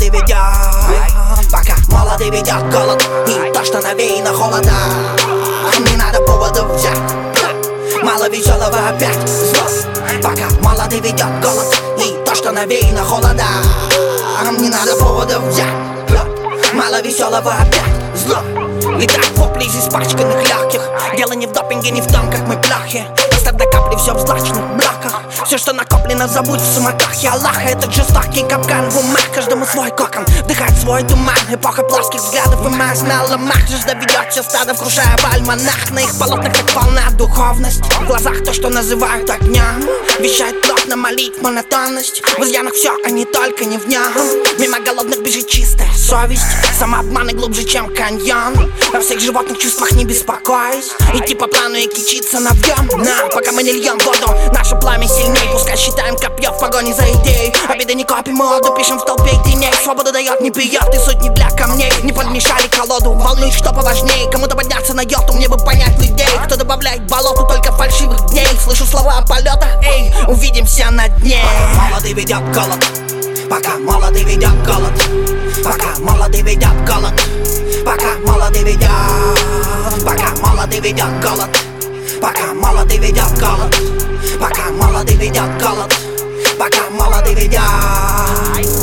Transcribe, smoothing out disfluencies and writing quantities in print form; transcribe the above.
молоды ведет, пока молоды ведет голод. И то, что навеяно холода, не надо поводов взять. Мало веселого опять зло, пока молоды ведет голод. И то, что навеяно холода, не надо поводов взять. Мало веселого опять зло. И так вопли из испачканных легких. Дело не в допинге, не в том, как мы плохи. Оставь до капли все в злачных браках. Все, что накоплено, забудь в суматохе Аллаха. Этот жестокий капкан в умах, каждому свой кокон, вдыхать свой туман. Эпоха плоских взглядов и мазь на ломах. Жажда ведет все стадо, вкрушая в альманах. На их полотнах так полна духовность. В глазах то, что называют огнем, вещает плотно молить монотонность. В изъянах все, а не только не в нем. Мимо голодных бежит чистая совесть. Самообманы глубже, чем каньон. О всех животных чувствах не беспокоюсь. Идти по плану и кичиться навьем. Но пока мы не льем воду, наше пламя сильней. Пускай считаем копье в погоне за идеей. Обиды не копим, моду пишем в толпе теней. Свобода дает, не пьет, и суть не для камней. Не подмешали колоду, волнует, что поважнее. Кому-то подняться на йоту, мне бы понять людей. Кто добавляет болоту только фальшивых дней. Слышу слова о полетах, эй, увидимся на дне. Пока молоды ведет голод, пока молоды ведет голод, пока молоды ведет голод, пока молоды ведет, пока молоды ведет голод, пока молоды ведет голод, пока молоды ведет голод, пока молоды ведет.